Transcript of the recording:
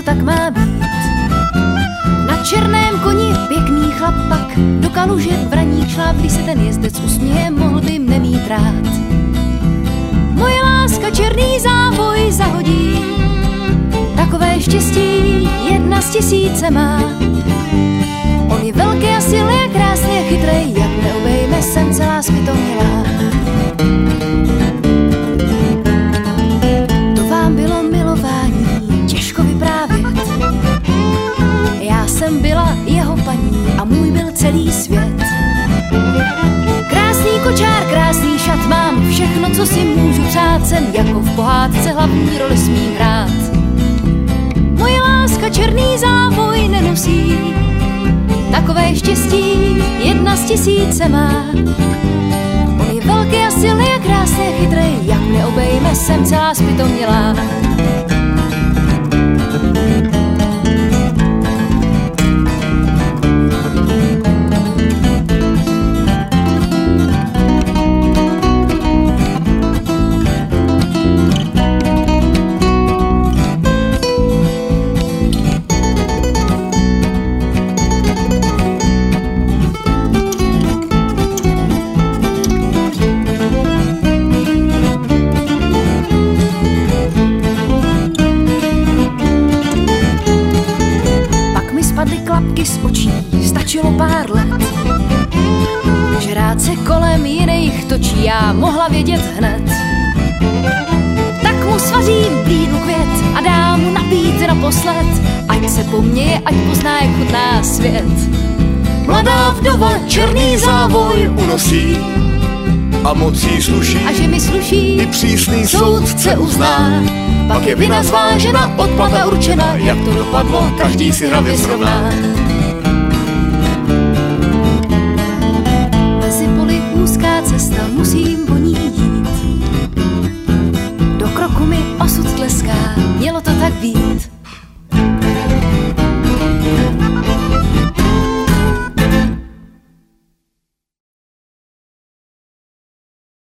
tak má být. Na černém koni pěkný chlapak do kaluže vraní šláp, když se ten jezdec usměje, mohl by mne mít rád. Moje láska černý závoj zahodí, takové štěstí 1 z 1000 má. On je velký a silný a krásný a chytrej, jak neobejme, jsem celá zpytomělá. To vám bylo milování, těžko vyprávět. Já jsem byla jeho paní a můj byl celý svět. Krásný kočár, krásný šat, mám všechno, co si můžu přát. Jsem jako v pohádce, hlavní roli smím hrát. Moje láska černý závoj nenosí, takové štěstí 1 z 1000 má. On je velký a silný a krásný a chytrej, jak mě obejme, jsem celá zpytomělá. Klapky z očí, stačilo pár let, že rád se kolem jiných točí, já mohla vědět hned. Tak mu svařím plínu květ a dám mu napít naposled, ať se poměje, ať pozná, jak chutná svět. Mladá vdova černý závoj unosí a moc jí sluší, a že mi sluší i přísný soudce uzná. Pak je vina zvážena, odplata určena, jak to dopadlo, každý si hravě srovná. Mezi poli úzká cesta, musím po ní jít. Do kroku mi osud tleská, mělo to tak být.